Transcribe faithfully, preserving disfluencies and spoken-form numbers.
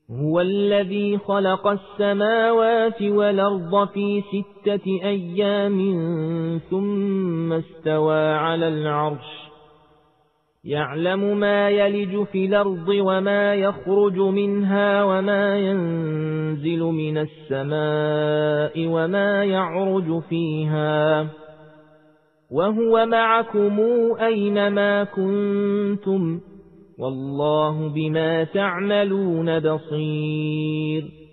هو الذي خلق السماوات والأرض في ستة أيام ثم استوى على العرش يعلم ما يلج في الأرض وما يخرج منها وما ينزل من السماء وما يعرج فيها وهو معكم أينما كنتم والله بما تعملون بصير.